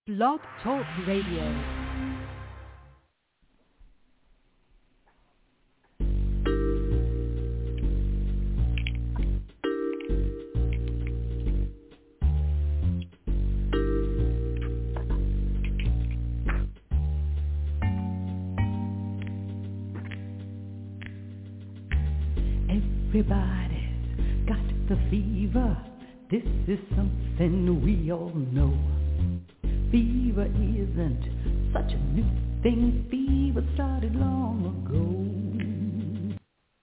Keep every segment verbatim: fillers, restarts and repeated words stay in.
Blog Talk Radio. Everybody's got the fever. This is something we all know. Fever isn't such a new thing. Fever started long ago.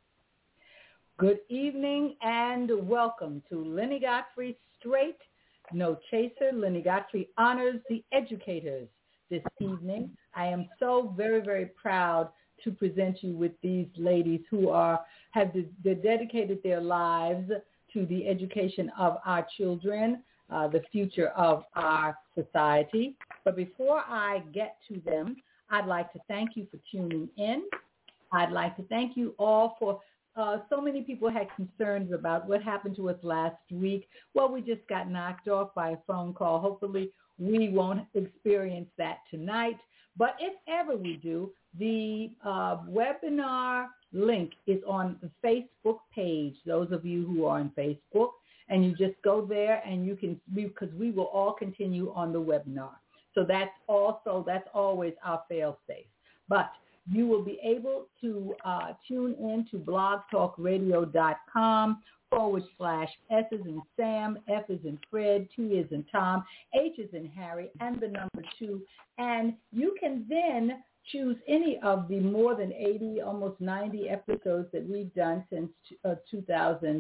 Good evening and welcome to Lenny Godfrey Straight No Chaser. Lenny Godfrey honors the educators this evening. I am so very, very proud to present you with these ladies who are have de- dedicated their lives to the education of our children, uh, the future of our society. But before I get to them, I'd like to thank you for tuning in. I'd like to thank you all for uh, so many people had concerns about what happened to us last week. Well, we just got knocked off by a phone call. Hopefully we won't experience that tonight. But if ever we do, the uh, webinar link is on the Facebook page, those of you who are on Facebook, and you just go there and you can, because we will all continue on the webinar. So that's also, that's always our fail-safe. But you will be able to uh, tune in to blogtalkradio.com forward slash S is in Sam, F is in Fred, T is in Tom, H is in Harry, and the number two. And you can then choose any of the more than eighty, almost ninety episodes that we've done since uh, two thousand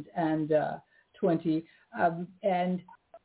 twenty, um, and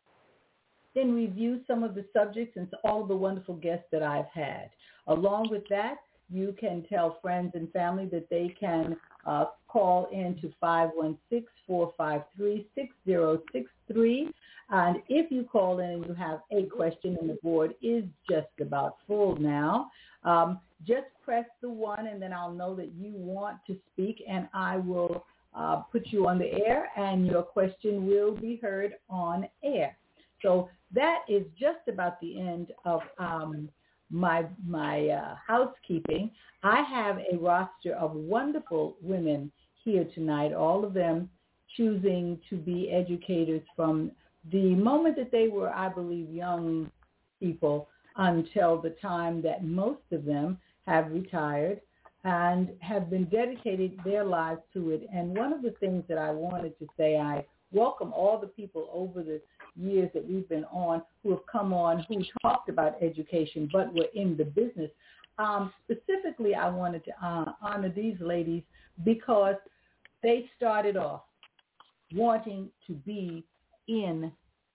then review some of the subjects and all of the wonderful guests that I've had. Along with that, you can tell friends and family that they can uh, call in to five one six, four five three, six zero six three. And if you call in and you have a question and the board is just about full now, um, just press the one and then I'll know that you want to speak and I will uh, put you on the air and your question will be heard on air. So that is just about the end of um, my my uh, housekeeping. I have a roster of wonderful women here tonight, all of them choosing to be educators from the moment that they were, I believe, young people until the time that most of them have retired and have been dedicated their lives to it. And one of the things that I wanted to say, I welcome all the people over the years that we've been on who have come on, who talked about education, but were in the business. Um, specifically, I wanted to uh, honor these ladies because they started off wanting to be in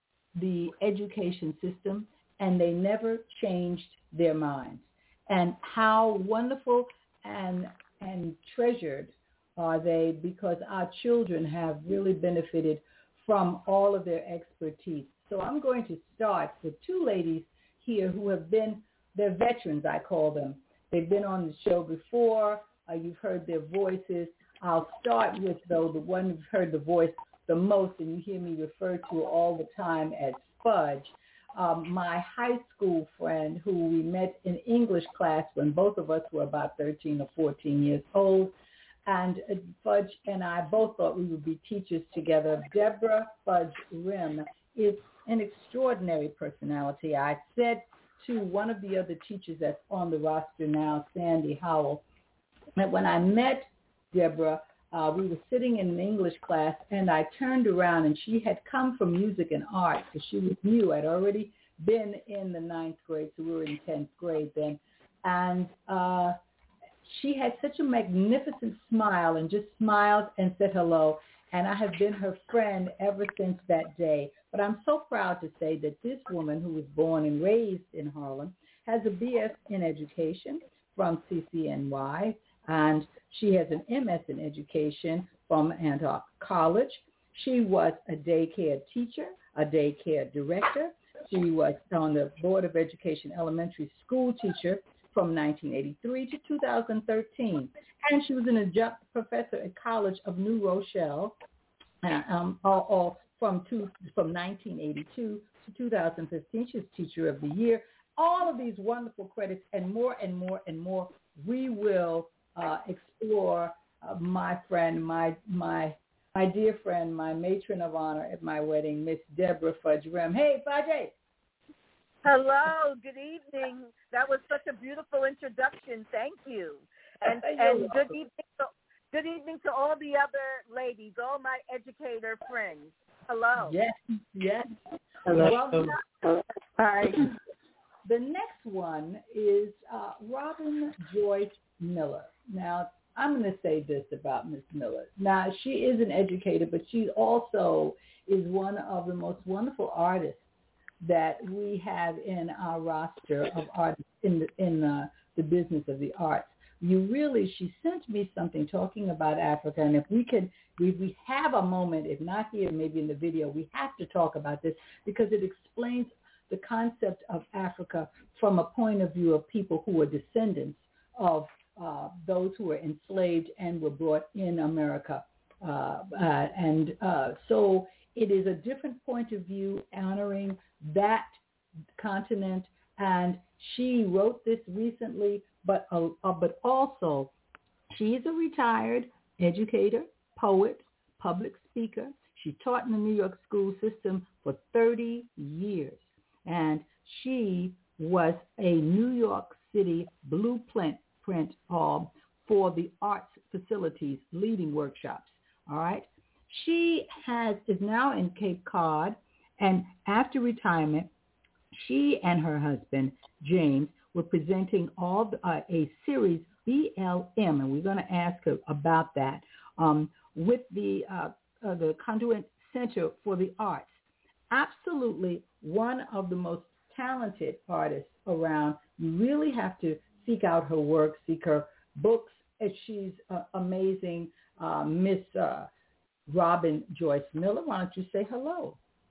the education system and they never changed their minds. And how wonderful and and treasured are they, because our children have really benefited from all of their expertise. So I'm going to start with two ladies here who have been, they're veterans, I call them. They've been on the show before. Uh, you've heard their voices. I'll start with, though, the one who's heard the voice the most, and you hear me refer to all the time as Fudge, um, my high school friend who we met in English class when both of us were about thirteen or fourteen years old. And uh, Fudge and I both thought we would be teachers together. Deborah Fudge Rim is an extraordinary personality. I said to one of the other teachers that's on the roster now, Sandy Howell, that when I met Deborah, uh, we were sitting in an English class, and I turned around, and she had come from music and art, so she was new. I'd already been in the ninth grade, so we were in tenth grade then. And uh, she had such a magnificent smile and just smiled and said hello. And I have been her friend ever since that day. But I'm so proud to say that this woman, who was born and raised in Harlem, has a B S in education from C C N Y, and she has an M S in education from Antioch College. She was a daycare teacher, a daycare director. She was on the Board of Education elementary school teacher from nineteen eighty-three to two thousand thirteen. And she was an adjunct professor at College of New Rochelle uh, um, all, all from, two, from nineteen eighty-two to two thousand fifteen. She was Teacher of the Year. all of these wonderful credits and more and more and more. We will uh, explore uh, my friend, my my my dear friend, my matron of honor at my wedding, Miss Deborah Fudge Rem. Hey, Fudge. Hello, good evening. That was such a beautiful introduction. Thank you. And, and good evening to, good evening to all the other ladies, all my educator friends. Hello. Yes, yes. Hello. Well, Hi. the next one is uh, Robin Joyce Miller. Now, I'm going to say this about Miss Miller. Now, she is an educator, but she also is one of the most wonderful artists that we have in our roster of artists in the, in uh, the business of the arts. You really, she sent me something talking about Africa, and if we could, if we have a moment, if not here, maybe in the video, we have to talk about this because it explains the concept of Africa from a point of view of people who are descendants of uh, those who were enslaved and were brought in America. Uh, uh, and uh, so it is a different point of view honoring that continent. And she wrote this recently, but uh, uh, but also she is a retired educator, poet, public speaker. She taught in the New York school system for thirty years. And she was a New York City blueprint print uh, for the arts facilities leading workshops. All right. She has is now in Cape Cod, and after retirement, she and her husband, James, were presenting all uh, a series, B L M, and we're going to ask her about that, um, with the, uh, uh, the Conduit Center for the Arts. Absolutely one of the most talented artists around. You really have to seek out her work, seek her books. And she's uh, amazing. Uh, Miss uh, Robin Joyce Miller, why don't you say hello?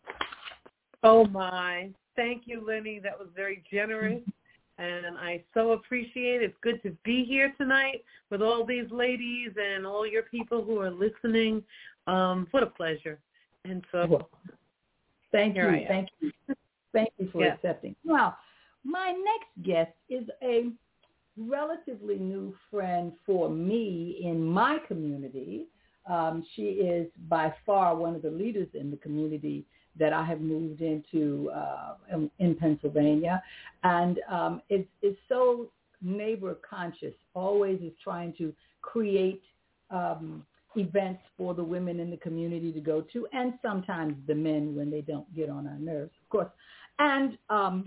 Oh, my. Thank you, Lenny. That was very generous, and I so appreciate it. It's good to be here tonight with all these ladies and all your people who are listening. Um, what a pleasure. And so well, thank you. I Thank you. Thank you for yeah. accepting. Well, my next guest is a relatively new friend for me in my community. Um, she is by far one of the leaders in the community that I have moved into uh, in, in Pennsylvania. And um, it's, it's so neighbor conscious, always is trying to create um, events for the women in the community to go to, and sometimes the men when they don't get on our nerves, of course. And, um,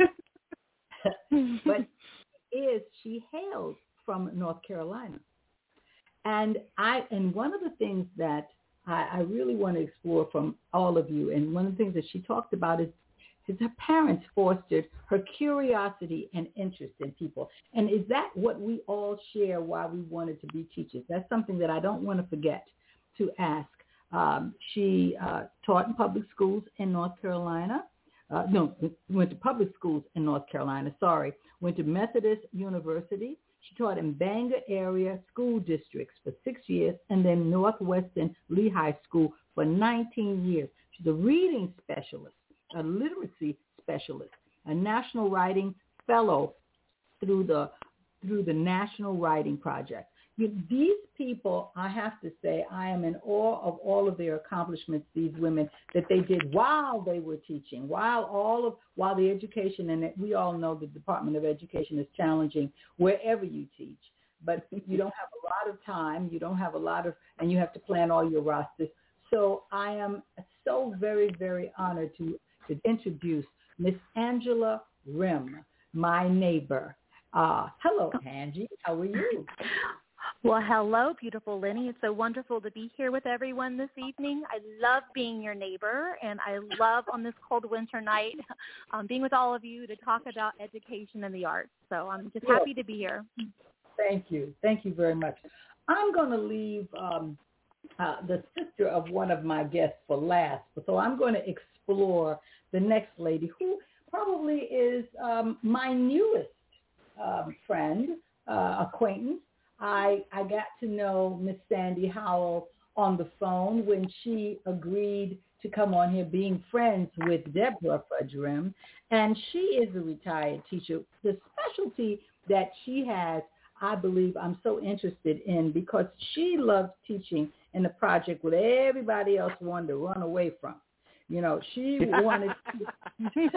but is she hails from North Carolina. And I, and one of the things that I, I really want to explore from all of you, and one of the things that she talked about is, is her parents fostered her curiosity and interest in people. And is that what we all share why we wanted to be teachers? That's something that I don't want to forget to ask. Um, she uh, taught in public schools in North Carolina. Uh, no, went to public schools in North Carolina, sorry. Went to Methodist University. She taught in Bangor area school districts for six years and then Northwestern Lehigh School for nineteen years. She's a reading specialist, a literacy specialist, a national writing fellow through the through the National Writing Project. You, these people, I have to say, I am in awe of all of their accomplishments, these women, that they did while they were teaching, while all of, while the education, and we all know the Department of Education is challenging wherever you teach, but you don't have a lot of time, you don't have a lot of, and you have to plan all your rosters. So I am so very, very honored to, to introduce Miss Angela Rim, my neighbor. Uh, hello, Angie. How are you? Well, hello, beautiful Lenny. It's so wonderful to be here with everyone this evening. I love being your neighbor, and I love on this cold winter night um, being with all of you to talk about education and the arts. So I'm just happy to be here. Thank you. Thank you very much. I'm going to leave um, uh, the sister of one of my guests for last. So I'm going to explore the next lady who probably is um, my newest um, friend, uh, acquaintance. I, I got to know Miss Sandy Howell on the phone when she agreed to come on here, being friends with Deborah Fudge Rim, and she is a retired teacher. The specialty that she has, I believe I'm so interested in because she loves teaching in the project what everybody else wanted to run away from. You know, she wanted to,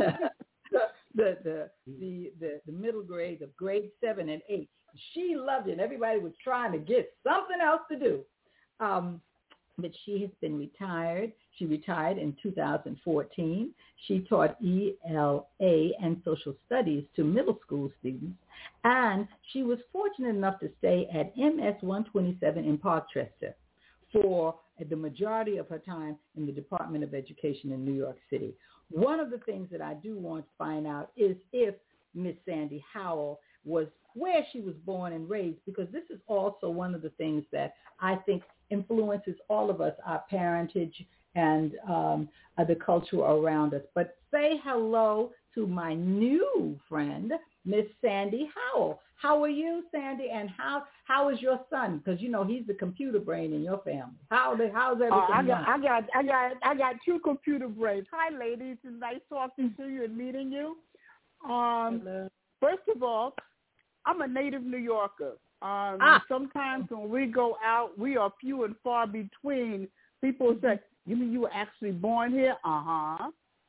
the, the, the, the, the middle grades of grade seven and eight. She loved it. Everybody was trying to get something else to do. Um, but she has been retired. She retired in two thousand fourteen. She taught E L A and social studies to middle school students. And she was fortunate enough to stay at M S one twenty-seven in Parkchester for the majority of her time in the Department of Education in New York City. One of the things that I do want to find out is if Miss Sandy Howell was where she was born and raised, because this is also one of the things that I think influences all of us, our parentage and um, uh, the culture around us. But say hello to my new friend, Miss Sandy Howell. How are you, Sandy? And how how is your son? Because you know he's the computer brain in your family. How the how's everything? Uh, I got I got I got I got two computer brains. Hi, ladies. It's nice talking to you and meeting you. Um, Hello. First of all, I'm a native New Yorker. Um, ah. Sometimes when we go out, we are few and far between. People say, "You mean you were actually born here?" Uh huh.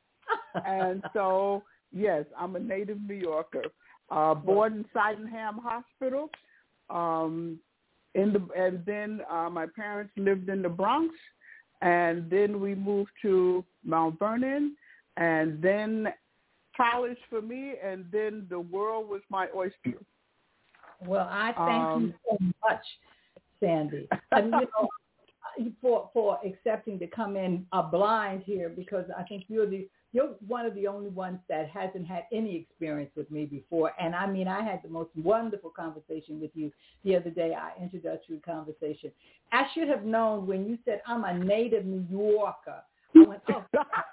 And so, yes, I'm a native New Yorker. Uh, born in Sydenham Hospital, um, in the, and then uh, my parents lived in the Bronx, and then we moved to Mount Vernon, and then college for me, and then the world was my oyster. Well, I thank um, you so much, Sandy, and, you know, for for accepting to come in uh, blind here, because I think you're the You're one of the only ones that hasn't had any experience with me before. And I mean, I had the most wonderful conversation with you the other day, our introductory conversation. I should have known when you said, I'm a native New Yorker. I went, oh,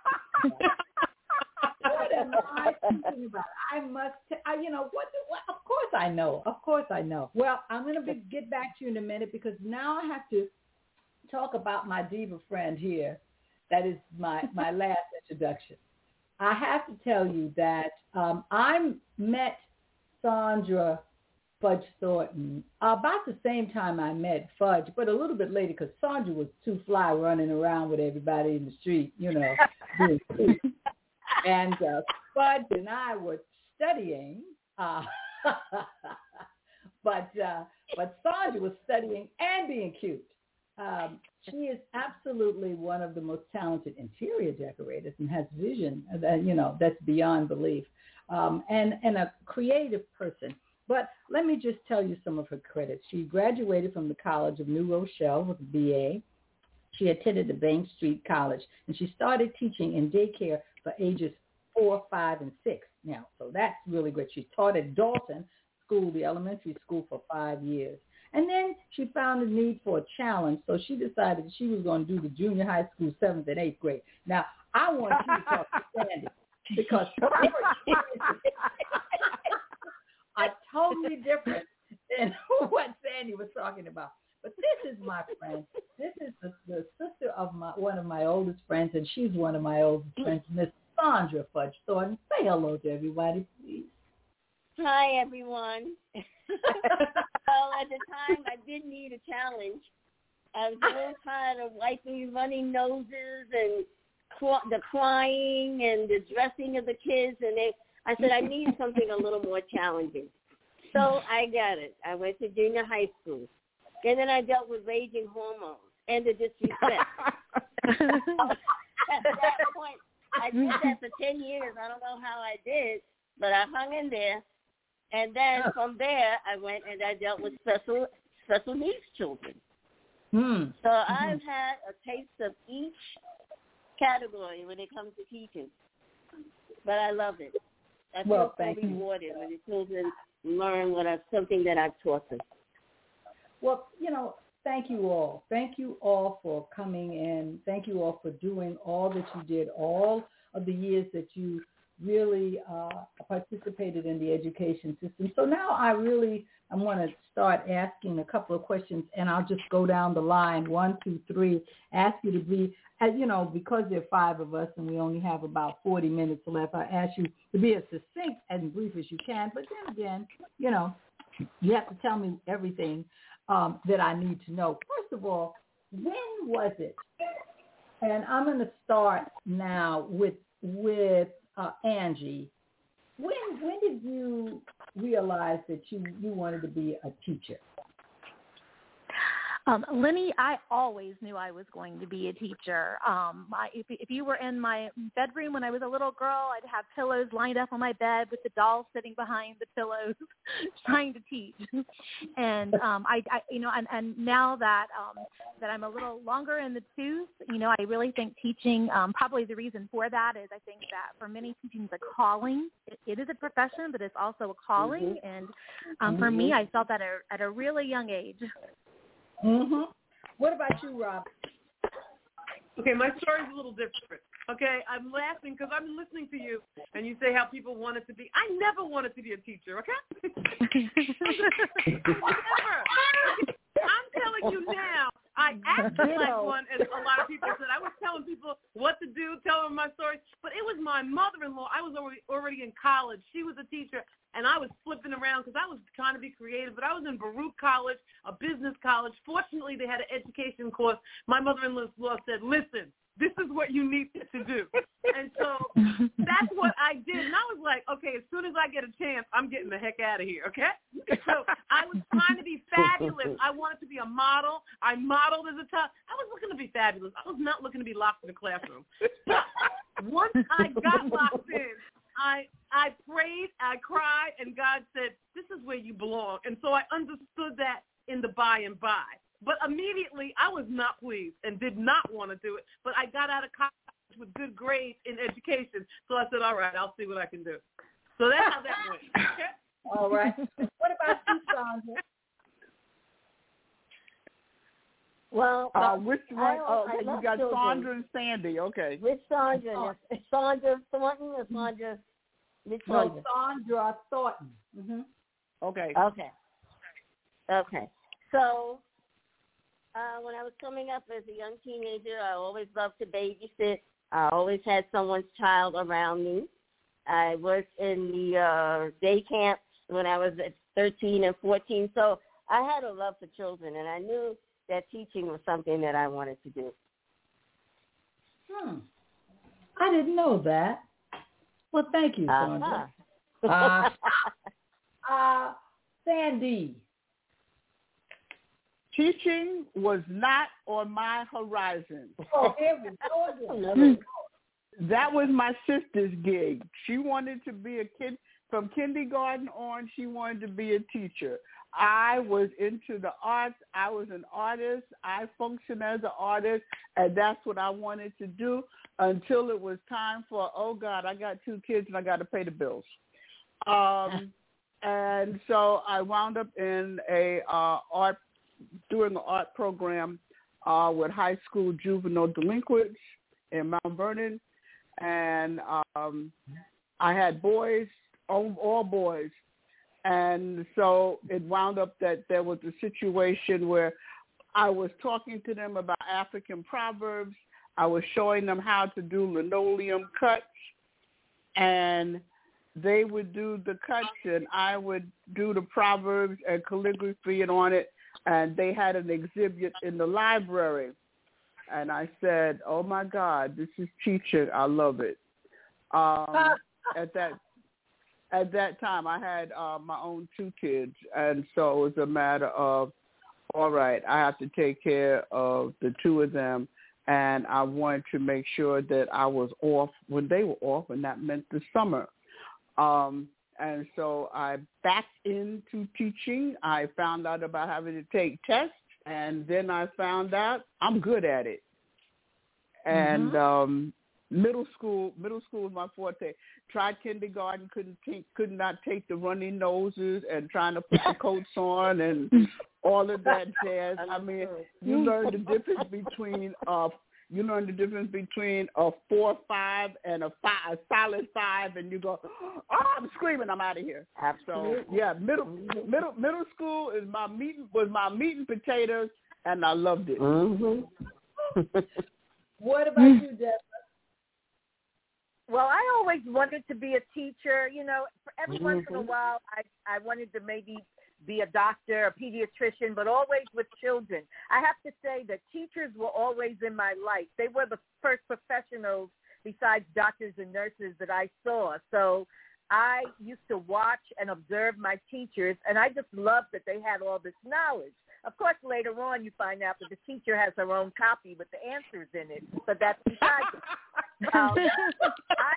what am I thinking about? I must, t- I, you know, what, what? Of course I know. Of course I know. Well, I'm going to get back to you in a minute because now I have to talk about my diva friend here. That is my, my last introduction. I have to tell you that um, I met Sandra Fudge Thornton about the same time I met Fudge, but a little bit later because Sandra was too fly running around with everybody in the street, you know. And uh, Fudge and I were studying, uh, but uh, but Sandra was studying and being cute. Um, she is absolutely one of the most talented interior decorators and has vision that, you know, that's beyond belief, um, and, and a creative person. But let me just tell you some of her credits. She graduated from the College of New Rochelle with a B A. She attended the Bank Street College, and she started teaching in daycare for ages four, five, and six now. So that's really great. She taught at Dalton School, the elementary school, for five years. And then she found a need for a challenge, so she decided she was going to do the junior high school seventh and eighth grade. Now, I want you to talk to Sandy because are totally different than what Sandy was talking about. But this is my friend. This is the, the sister of my one of my oldest friends, and she's one of my oldest friends, Miss Sandra Fudge Thornton. Say hello to everybody, please. Hi, everyone. Well, at the time, I did need a challenge. I was a little tired of wiping runny noses and cl- the crying and the dressing of the kids, and they, I said, I need something a little more challenging. So I got it. I went to junior high school. And then I dealt with raging hormones and the disrespect. At that point, I did that for ten years. I don't know how I did, but I hung in there. And then from there, I went and I dealt with special special needs children. Hmm. So I've had a taste of each category when it comes to teaching. But I love it. I feel well, so thank rewarded you. when the children learn what I've, something that I've taught them. Well, you know, thank you all. Thank you all for coming in. Thank you all for doing all that you did, all of the years that you really uh, participated in the education system. So now I really I want to start asking a couple of questions, and I'll just go down the line, one, two, three, ask you to be, as you know, because there are five of us and we only have about forty minutes left, I ask you to be as succinct and brief as you can. But then again, you know, you have to tell me everything um, that I need to know. First of all, when was it? And I'm going to start now with with uh, Angie. When when did you realize that you, you wanted to be a teacher? Um, Lenny, I always knew I was going to be a teacher. Um, my, if, if you were in my bedroom when I was a little girl, I'd have pillows lined up on my bed with the doll sitting behind the pillows trying to teach. And, um, I, I, you know, and, and now that, um, that I'm a little longer in the tooth, you know, I really think teaching, um, probably the reason for that is I think that for many teaching is a calling. It, it is a profession, but it's also a calling. Mm-hmm. And um, for mm-hmm. me, I felt that at a, at a really young age. Mm-hmm. What about you, Rob? Okay, my story's a little different. Okay, I'm laughing because I'm listening to you, and you say how people wanted to be. I never wanted to be a teacher, okay? Never. I'm telling you now, I acted like one, as a lot of people said. I was telling people what to do, telling them my story, but it was my mother-in-law. I was already, already in college. She was a teacher, and I was flipping around because I was trying to be creative, but I was in Baruch College, a business college. Fortunately, they had an education course. My mother-in-law said, listen, this is what you need to do. And so that's what I did. And I was like, okay, as soon as I get a chance, I'm getting the heck out of here, okay? So I was trying to be fabulous. I wanted to be a model. I modeled as a child. I was looking to be fabulous. I was not looking to be locked in the classroom. But once I got locked in, I I prayed, I cried, and God said, this is where you belong. And so I understood that in the by and by. But immediately, I was not pleased and did not want to do it. But I got out of college with good grades in education. So I said, all right, I'll see what I can do. So that's how that went. Okay? All right. What about you, Sandra? Well, uh, which one? Oh, okay, you got children. Sandra and Sandy. Okay. Which Sandra? Oh. Sandra Thornton or Sandra? Which no, Sandra? Sandra Thornton. Mm-hmm. Okay. Okay. Okay. So uh, when I was coming up as a young teenager, I always loved to babysit. I always had someone's child around me. I worked in the uh, day camps when I was at thirteen and fourteen. So I had a love for children, and I knew that teaching was something that I wanted to do. Hmm. I didn't know that. Well, thank you, Sandra. Uh-huh. uh, uh, Sandy. Teaching was not on my horizon. Oh, it was That was my sister's gig. She wanted to be a kid. From kindergarten on, she wanted to be a teacher. I was into the arts. I was an artist. I functioned as an artist, and that's what I wanted to do until it was time for, oh, God, I got two kids and I got to pay the bills. Um, and so I wound up in a uh, art, doing an art program uh, with high school juvenile delinquents in Mount Vernon. And um, I had boys, all, all boys. And so it wound up that there was a situation where I was talking to them about African proverbs. I was showing them how to do linoleum cuts, and they would do the cuts, and I would do the proverbs and calligraphy and on it, and they had an exhibit in the library. And I said, oh, my God, this is teaching. I love it. Um, at that At that time, I had uh, my own two kids, and so it was a matter of, all right, I have to take care of the two of them, and I wanted to make sure that I was off when they were off, and that meant the summer. Um, and so I backed into teaching. I found out about having to take tests, and then I found out I'm good at it. And mm-hmm. um Middle school, middle school was my forte. Tried kindergarten, couldn't take, could not take the runny noses and trying to put the coats on and all of that jazz. I mean, you learn the difference between uh, You learn the difference between a four five and a five, a solid five, and you go, oh, I'm screaming, I'm out of here. Absolutely. So yeah, middle middle middle school is my meat was my meat and potatoes, and I loved it. Mm-hmm. What about you, Deborah? Well, I always wanted to be a teacher. You know, every Mm-hmm. once in a while, I I wanted to maybe be a doctor, a pediatrician, but always with children. I have to say that teachers were always in my life. They were the first professionals besides doctors and nurses that I saw. So I used to watch and observe my teachers, and I just loved that they had all this knowledge. Of course, later on, you find out that the teacher has her own copy with the answers in it, but that's besides it. Um, I,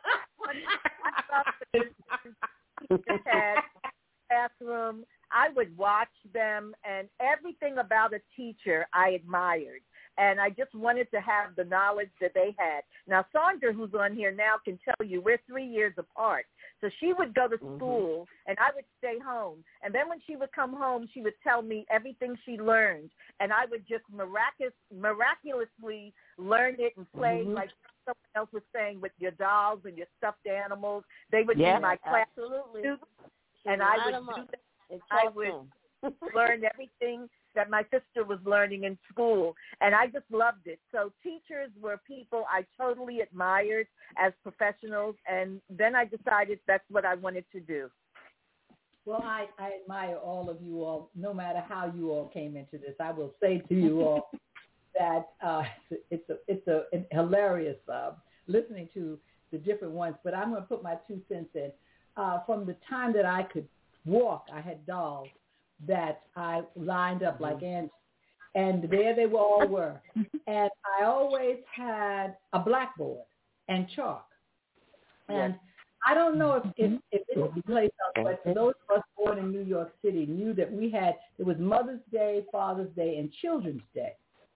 I loved that the teachers had classroom. I would watch them, and everything about a teacher I admired. And I just wanted to have the knowledge that they had. Now, Sandra, who's on here now, can tell you we're three years apart. So she would go to school, mm-hmm. and I would stay home. And then when she would come home, she would tell me everything she learned. And I would just miraculous, miraculously learn it and play mm-hmm. like someone else was saying with your dolls and your stuffed animals. They would yeah, be my class absolutely. students, and I would do that. I would learn everything that my sister was learning in school, and I just loved it. So teachers were people I totally admired as professionals, and then I decided that's what I wanted to do. Well, I, I admire all of you all, no matter how you all came into this. I will say to you all that uh, it's a, it's a it's hilarious uh, listening to the different ones, but I'm going to put my two cents in. Uh, from the time that I could walk, I had dolls that I lined up like ants, and there they all were. And I always had a blackboard and chalk. And I don't know if, if, if it's placed out, but for those of us born in New York City knew that we had, it was Mother's Day, Father's Day, and Children's Day.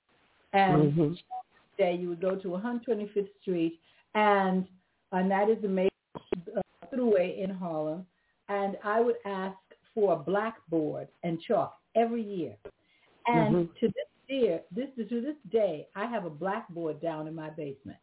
And mm-hmm. Children's Day, you would go to one twenty-fifth Street, and, and that is the main uh, throughway in Harlem, and I would ask for a blackboard and chalk every year. And mm-hmm. to this year, this to this day, I have a blackboard down in my basement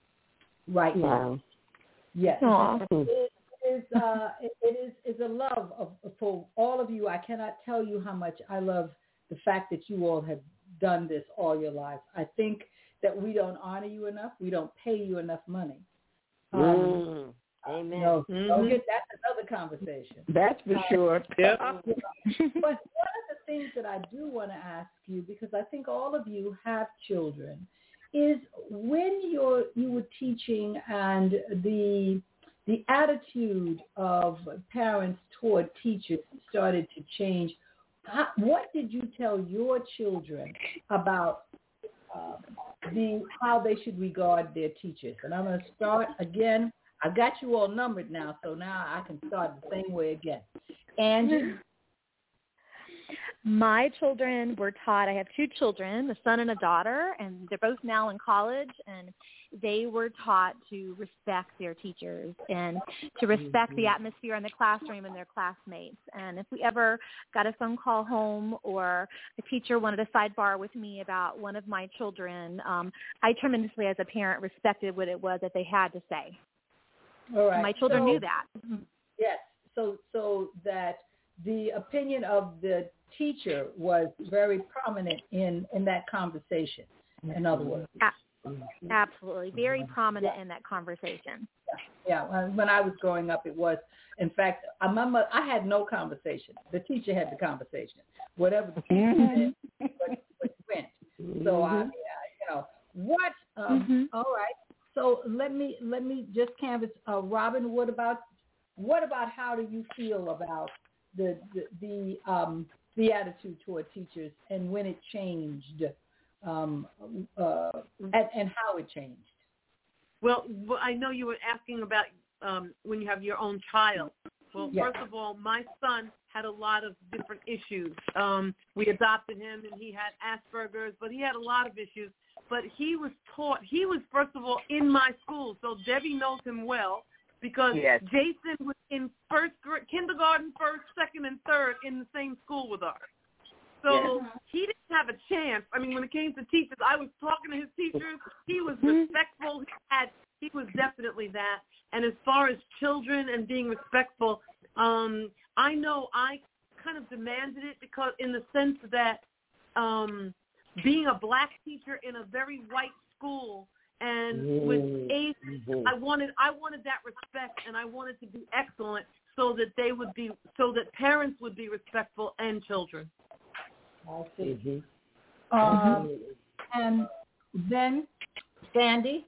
right wow. now. Yes, it is. Uh, it, it is is a love of, for all of you. I cannot tell you how much I love the fact that you all have done this all your lives. I think that we don't honor you enough. We don't pay you enough money. Um, mm. Amen. No, mm-hmm. don't get that's another conversation. That's for uh, sure. Yep. But one of the things that I do want to ask you, because I think all of you have children, is when you're you were teaching and the the attitude of parents toward teachers started to change. How, what did you tell your children about uh, the how they should regard their teachers? And I'm going to start again. I've got you all numbered now, so now I can start the same way again. Angie? My children were taught, I have two children, a son and a daughter, and they're both now in college, and they were taught to respect their teachers and to respect the atmosphere in the classroom and their classmates. And if we ever got a phone call home or a teacher wanted a sidebar with me about one of my children, um, I tremendously, as a parent, respected what it was that they had to say. All right. My children so, knew that. Yes. So so that the opinion of the teacher was very prominent in, in that conversation, in other words. Absolutely. Very prominent yeah. in that conversation. Yeah. yeah. When I was growing up, it was, in fact, I remember I had no conversation. The teacher had the conversation. Whatever the teacher said, what, what went. So, I, you know, what, um, mm-hmm. all right. So let me let me just canvass, uh, Robin. What about what about how do you feel about the the the, um, the attitude toward teachers and when it changed, um, uh, and, and how it changed? Well, I know you were asking about um, when you have your own child. Well, yes. First of all, my son had a lot of different issues. Um, we adopted him, and he had Asperger's, but he had a lot of issues. But he was taught, he was, first of all, in my school. So Debbie knows him well because yes. Jason was in first grade, kindergarten, first, second, and third in the same school with us. So yeah. he didn't have a chance. I mean, when it came to teachers, I was talking to his teachers. He was respectful. He had, he was definitely that. And as far as children and being respectful, um, I know I kind of demanded it because in the sense that um, being a black teacher in a very white school and with Asians, mm-hmm. I wanted I wanted that respect, and I wanted to be excellent so that they would be so that parents would be respectful and children. I see. Mm-hmm. Um, and then Sandy.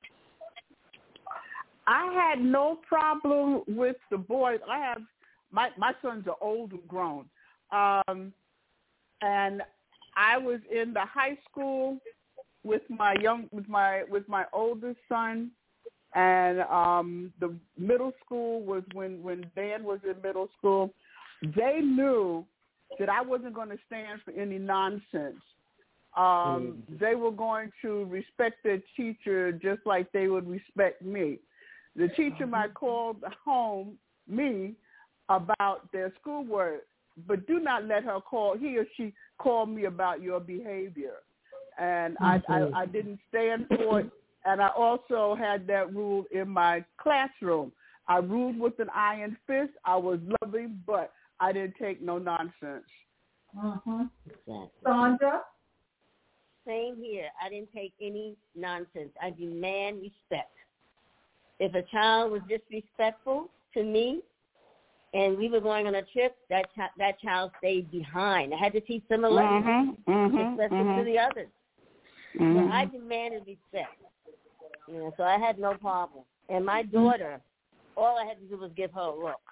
I had no problem with the boys. I have my my sons are old and grown, um, and I was in the high school with my young with my with my oldest son, and um, the middle school was when when Dan was in middle school. They knew that I wasn't going to stand for any nonsense. Um, mm. They were going to respect their teacher just like they would respect me. The teacher might call home me about their schoolwork, but do not let her call, he or she call me about your behavior. And I, I, I didn't stand for it. And I also had that rule in my classroom. I ruled with an iron fist. I was loving, but I didn't take no nonsense. Uh-huh. Exactly. Sandra? Same here. I didn't take any nonsense. I demand respect. If a child was disrespectful to me and we were going on a trip, that ch- that child stayed behind. I had to teach them a lesson, mm-hmm, mm-hmm, especially mm-hmm. to the others. Mm-hmm. So I demanded respect. You know, so I had no problem. And my daughter, all I had to do was give her a look.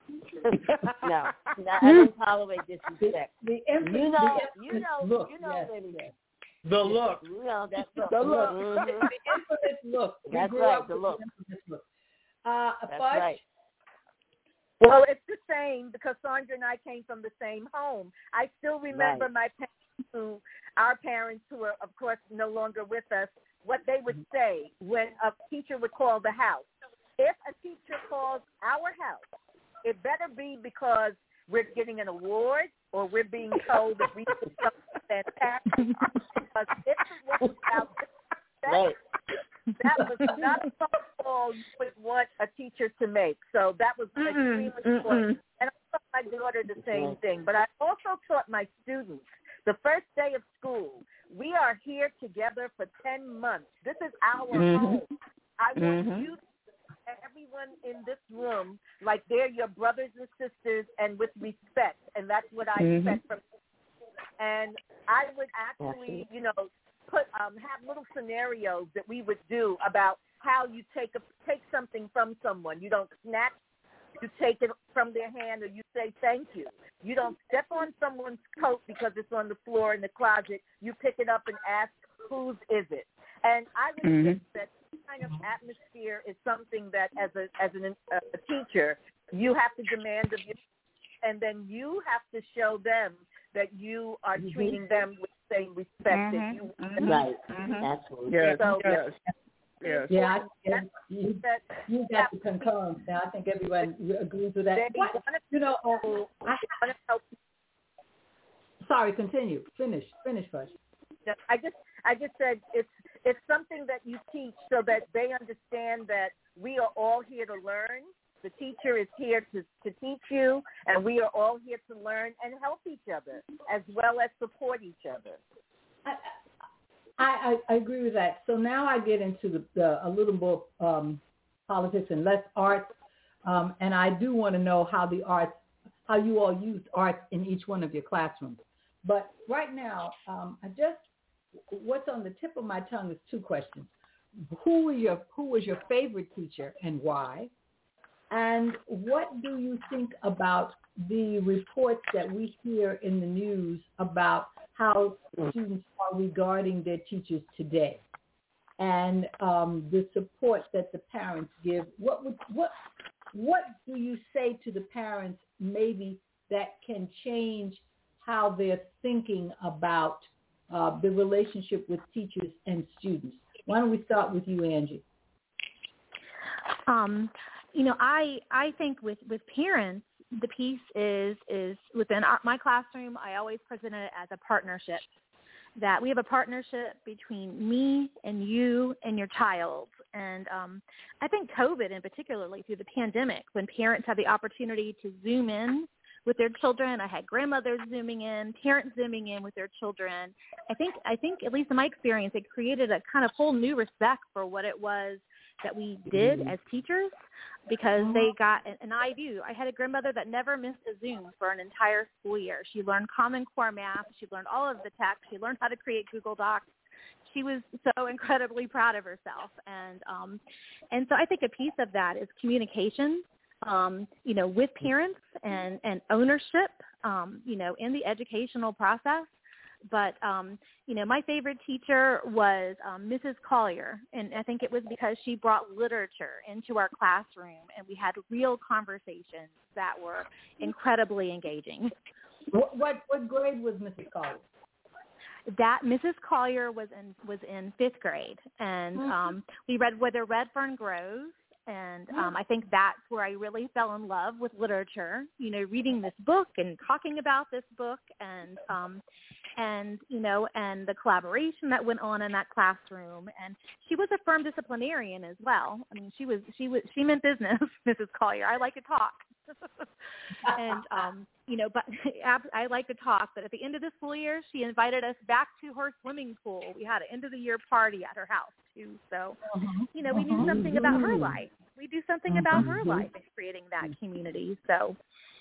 no, no, I didn't tolerate disrespect. The, the infant, you know, the you know, look, you know, yes. Lydia. The look. You know, that look. The look. Mm-hmm. The infamous look. We That's grew right, up the with look. The infamous look. Uh, That's Fudge? right. Well, it's the same because Sandra and I came from the same home. I still remember Right. my parents, who, our parents, who are, of course, no longer with us, what they would say when a teacher would call the house. If a teacher calls our house, it better be because we're getting an award or we're being told that we did something fantastic. Because if it was about that, Right. that was not a phone call you would want a teacher to make. So that was Mm-mm, extremely mm-mm. important. And I taught my daughter the same thing. But I also taught my students the first day of school, we are here together for ten months. This is our mm-hmm. home. I want mm-hmm. you to everyone in this room like they're your brothers and sisters and with respect, and that's what I mm-hmm. expect from you. And I would actually, you know, put um, have little scenarios that we would do about how you take a, take something from someone. You don't snatch, you take it from their hand, or you say thank you. You don't step on someone's coat because it's on the floor in the closet. You pick it up and ask, whose is it? And I would mm-hmm. think that kind of atmosphere is something that as a as an, uh, a teacher you have to demand of you, and then you have to show them that you are mm-hmm. treating them with the same respect mm-hmm. that you mm-hmm. Right. Mm-hmm. Absolutely. Yes. So, yes. Yes. Yeah, I think you, that, you got the concurrence now. I think everyone agrees with that. they What? wanna, You know, uh, I, wanna help. sorry, continue. Finish. Finish first. I just I just said it's it's something that you teach so that they understand that we are all here to learn. The teacher is here to, to teach you, and we are all here to learn and help each other as well as support each other. I, I, I agree with that. So now I get into the, the a little more um, politics and less arts, um, and I do want to know how the arts, how you all used arts in each one of your classrooms. But right now, um, I just what's on the tip of my tongue is two questions. Who were your who was your favorite teacher and why? And what do you think about the reports that we hear in the news about how students are regarding their teachers today, and um, the support that the parents give? What would what what do you say to the parents maybe that can change how they're thinking about uh, the relationship with teachers and students? Why don't we start with you, Angie? Um, you know, I I think with, with parents, the piece is is within our, my classroom, I always present it as a partnership, that we have a partnership between me and you and your child. And um, I think COVID, and particularly through the pandemic, when parents have the opportunity to Zoom in with their children, I had grandmothers Zooming in, parents Zooming in with their children. I think, I think, at least in my experience, it created a kind of whole new respect for what it was that we did as teachers, because they got an eye view. I had a grandmother that never missed a Zoom for an entire school year. She learned Common Core math. She learned all of the tech. She learned how to create Google Docs. She was so incredibly proud of herself. And um, and so I think a piece of that is communication, um, you know, with parents and, and ownership, um, you know, in the educational process. But, um, you know, my favorite teacher was um, Missus Collier, and I think it was because she brought literature into our classroom, and we had real conversations that were incredibly engaging. What what, what grade was Missus Collier? That Missus Collier was in was in fifth grade, and um, we read Where the Red Fern Grows. And um, I think that's where I really fell in love with literature, you know, reading this book and talking about this book, and, um, and you know, and the collaboration that went on in that classroom. And she was a firm disciplinarian as well. I mean, she was, she was, she meant business, Missus Collier. I like to talk. and, um, you know, but I like to talk. But at the end of the school year, she invited us back to her swimming pool. We had an end of the year party at her house too. So, you know, we knew something about her life. We do something about her life in creating that community. So,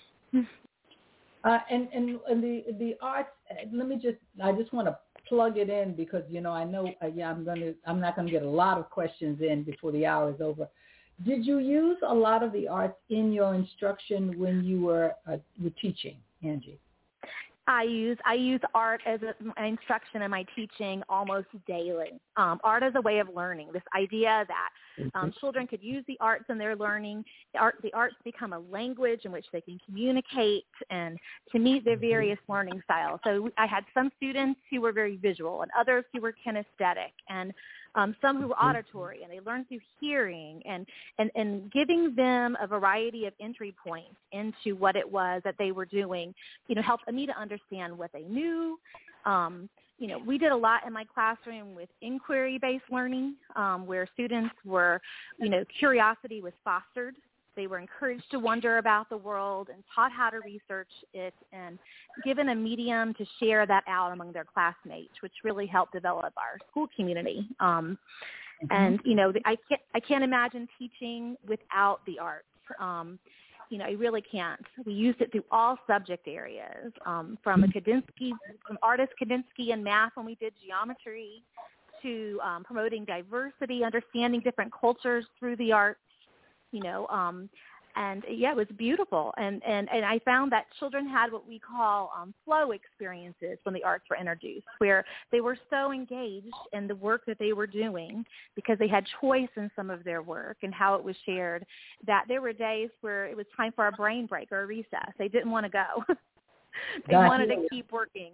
uh, and and and the the arts. Let me just. I just want to plug it in because you know I know. Uh, yeah, I'm gonna. I'm not gonna get a lot of questions in before the hour is over. Did you use a lot of the arts in your instruction when you were uh, were teaching, Angie? I use I use art as a, my instruction and my teaching almost daily. Um, art as a way of learning. This idea that um, children could use the arts in their learning. The, art, the arts become a language in which they can communicate and to meet their various learning styles. So I had some students who were very visual and others who were kinesthetic, and Um, some who were auditory, and they learned through hearing, and, and, and giving them a variety of entry points into what it was that they were doing, you know, helped me to understand what they knew. Um, you know, we did a lot in my classroom with inquiry-based learning, um, where students were, you know, curiosity was fostered. They were encouraged to wonder about the world and taught how to research it and given a medium to share that out among their classmates, which really helped develop our school community. Um, mm-hmm. And, you know, I can't, I can't imagine teaching without the arts. Um, you know, I really can't. We used it through all subject areas, um, from a Kandinsky, from artist Kandinsky in math when we did geometry, to um, promoting diversity, understanding different cultures through the arts. You know, um, and yeah, it was beautiful. And, and, and I found that children had what we call um, flow experiences when the arts were introduced, where they were so engaged in the work that they were doing because they had choice in some of their work and how it was shared, that there were days where it was time for a brain break or a recess. They didn't want to go. They That's wanted it. to keep working.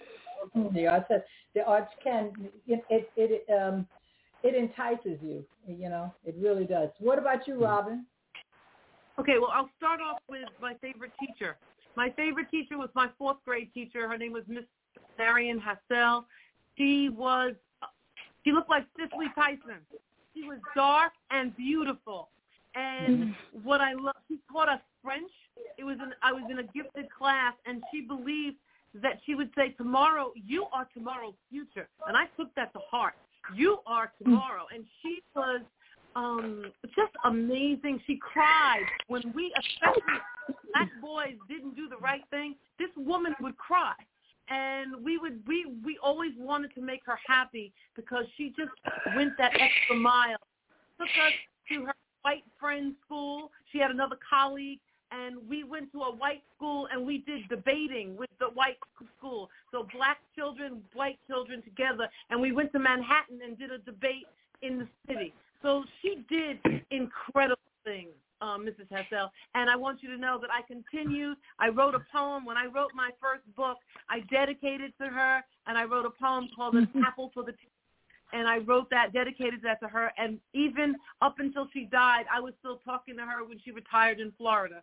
The arts, the arts can, it, it, it um, it entices you, you know, it really does. What about you, Robin? Okay, well, I'll start off with my favorite teacher. My favorite teacher was my fourth grade teacher. Her name was Miss Marion Hassel. She was, she looked like Cicely Tyson. She was dark and beautiful. And what I love, she taught us French. It was an, I was in a gifted class, and she believed that she would say, tomorrow, you are tomorrow's future. And I took that to heart. You are tomorrow. And she was um, just amazing. She cried when we, especially black boys, didn't do the right thing. This woman would cry. And we would we, we always wanted to make her happy because she just went that extra mile. Took us to her white friend school. She had another colleague. And we went to a white school, and we did debating with the white school. So black children, white children together. And we went to Manhattan and did a debate in the city. So she did incredible things, um, Missus Hassel. And I want you to know that I continued. I wrote a poem. When I wrote my first book, I dedicated to her, and I wrote a poem called An Apple for the Teacher. And I wrote that, dedicated that to her. And even up until she died, I was still talking to her when she retired in Florida.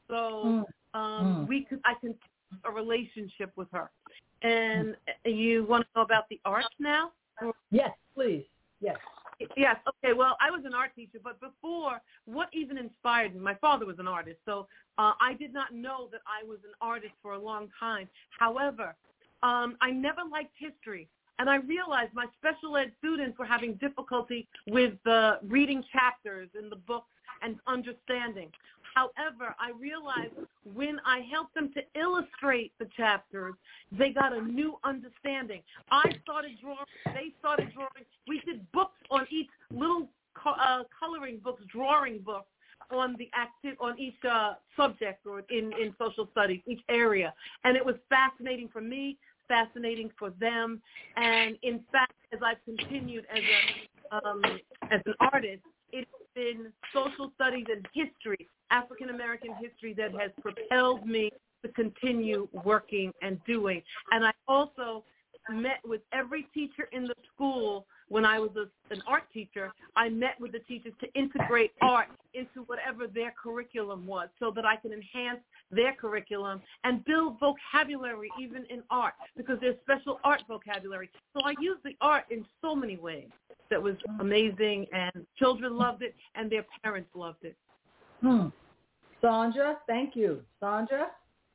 so um, mm. we could I can a relationship with her. And you want to know about the arts now? Yes, please. Yes. Yes. Okay. Well, I was an art teacher, but before, what even inspired me? My father was an artist, so uh, I did not know that I was an artist for a long time. However, um, I never liked history, and I realized my special ed students were having difficulty with uh, reading chapters in the books and understanding. However, I realized when I helped them to illustrate the chapters, they got a new understanding. I started drawing, they started drawing. We did books on each little uh, coloring books, drawing books on the active on each uh, subject or in, in social studies, each area. And it was fascinating for me, fascinating for them. And in fact, as I've continued as a um, as an artist, it's been social studies and history, African American history, that has propelled me to continue working and doing. And I also met with every teacher in the school when I was a, an art teacher. I met with the teachers to integrate art into whatever their curriculum was so that I can enhance their curriculum and build vocabulary even in art, because there's special art vocabulary. So I use the art in so many ways. That was amazing, and children loved it, and their parents loved it. Hmm. Sandra, thank you. Sandra?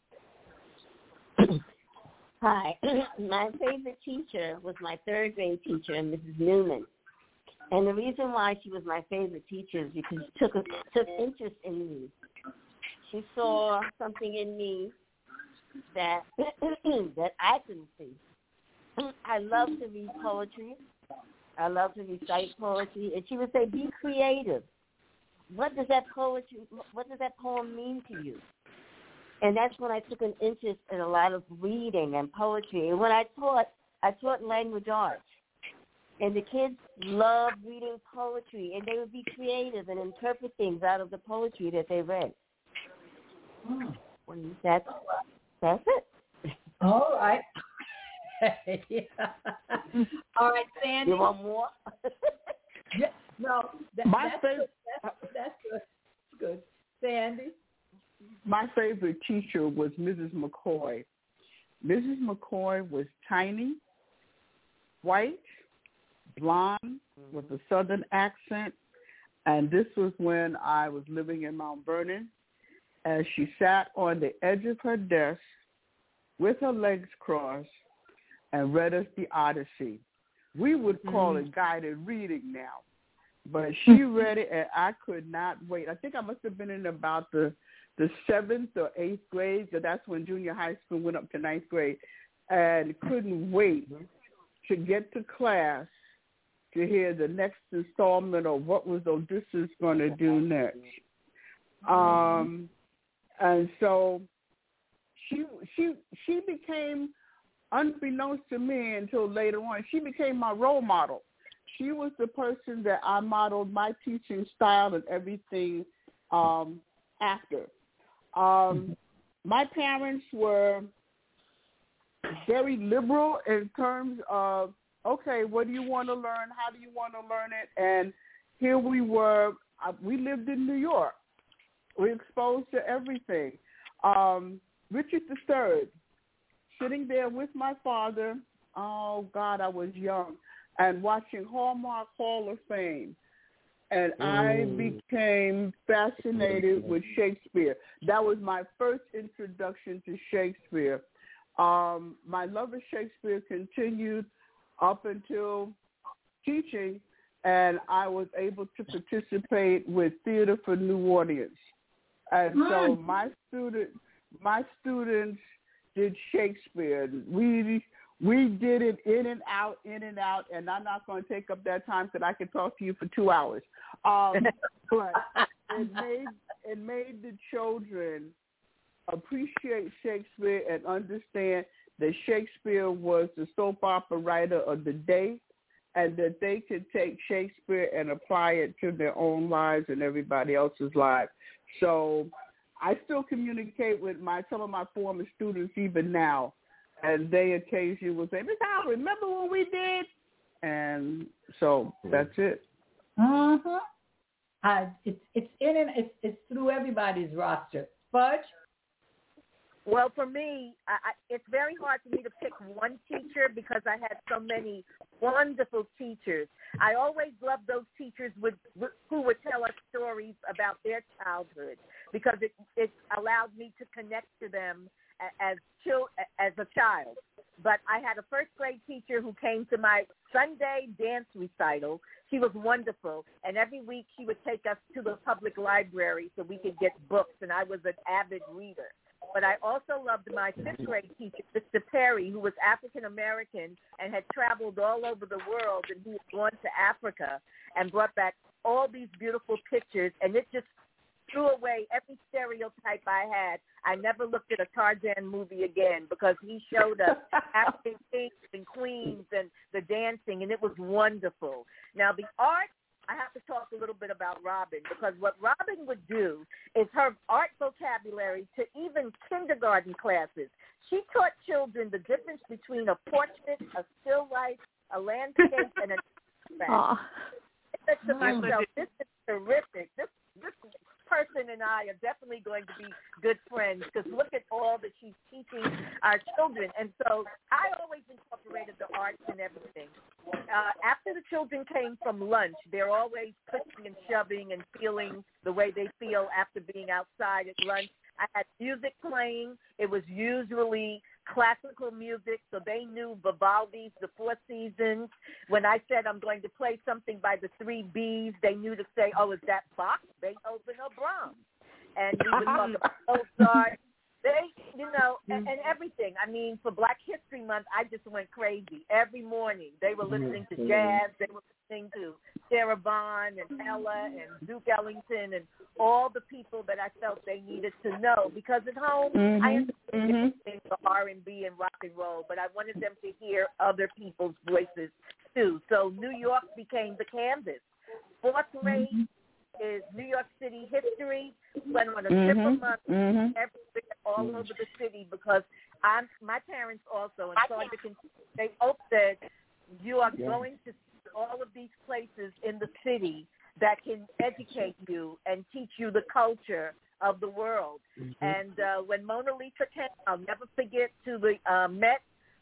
Hi. My favorite teacher was my third grade teacher, Missus Newman. And the reason why she was my favorite teacher is because she took, a, took interest in me. She saw something in me that that I couldn't see. I love to read poetry. I love to recite poetry. And she would say, be creative. What does that poetry, what does that poem mean to you? And that's when I took an interest in a lot of reading and poetry. And when I taught, I taught language arts. And the kids loved reading poetry, and they would be creative and interpret things out of the poetry that they read. Oh. That's, that's it. All right. Yeah. All right, Sandy. You want more? Yeah, no, that, my that's, favorite, good. That's, that's good. That's good. Sandy? My favorite teacher was Missus McCoy. Missus McCoy was tiny, white, blonde, with a southern accent, and this was when I was living in Mount Vernon, as she sat on the edge of her desk with her legs crossed and read us the Odyssey. We would call mm-hmm. it guided reading now, but she read it, and I could not wait. I think I must have been in about the the seventh or eighth grade, so that's when junior high school went up to ninth grade, and couldn't wait to get to class to hear the next installment of what was Odysseus going to do next. Um, and so she she she became, unbeknownst to me until later on, she became my role model. She was the person that I modeled my teaching style and everything um, after. Um, my parents were very liberal in terms of, okay, what do you want to learn? How do you want to learn it? And here we were. Uh, we lived in New York. We're exposed to everything. Um, Richard the Third, sitting there with my father, oh, God, I was young, and watching Hallmark Hall of Fame. And I became fascinated with Shakespeare. That was my first introduction to Shakespeare. Um, my love of Shakespeare continued up until teaching, and I was able to participate with Theater for New Audience. And so my student, my students did Shakespeare. We we did it in and out, in and out, and I'm not going to take up that time because I could talk to you for two hours. Um, but it made it made the children appreciate Shakespeare and understand that Shakespeare was the soap opera writer of the day, and that they could take Shakespeare and apply it to their own lives and everybody else's lives. So I still communicate with my some of my former students even now, and they occasionally will say, Miss Al, remember when we did? And so that's it. Mm-hmm. Uh, it's it's in and it's it's through everybody's roster. Fudge? Well, for me, I, I, it's very hard for me to pick one teacher because I had so many wonderful teachers. I always loved those teachers with, with, who would tell us stories about their childhood because it, it allowed me to connect to them as, as a child. But I had a first grade teacher who came to my Sunday dance recital. She was wonderful, and every week she would take us to the public library so we could get books, and I was an avid reader. But I also loved my fifth grade teacher, Mister Perry, who was African-American and had traveled all over the world, and he had gone to Africa and brought back all these beautiful pictures, and it just threw away every stereotype I had. I never looked at a Tarzan movie again because he showed us African kings and queens and the dancing, and it was wonderful. Now, the art, I have to talk a little bit about Robin because what Robin would do is her art vocabulary to even kindergarten classes. She taught children the difference between a portrait, a still life, a landscape, and a abstract. I said to myself, this is terrific. This this person and I are definitely going to be good friends because look at all that she's teaching our children. And so I always incorporated the arts and everything. Uh, after the children came from lunch, they're always pushing and shoving and feeling the way they feel after being outside at lunch. I had music playing. It was usually classical music, so they knew Vivaldi's The Four Seasons. When I said I'm going to play something by the Three B's, they knew to say, oh, is that Bach, Beethoven, or Brahms? And we would talk about Mozart. They, you know, and, and everything. I mean, for Black History Month, I just went crazy. Every morning, they were listening to jazz. They were listening to Sarah Vaughan and Ella and Duke Ellington and all the people that I felt they needed to know. Because at home, mm-hmm. I understood mm-hmm. for R and B and rock and roll, but I wanted them to hear other people's voices, too. So New York became the canvas. Fourth grade mm-hmm. is New York City history. Went on a trip mm-hmm. a month mm-hmm. everywhere all over the city because I'm my parents also and so I can, they hope that you are yeah. going to see all of these places in the city that can educate you and teach you the culture of the world. Mm-hmm. And uh, when Mona Lisa came, I'll never forget to the uh, Met.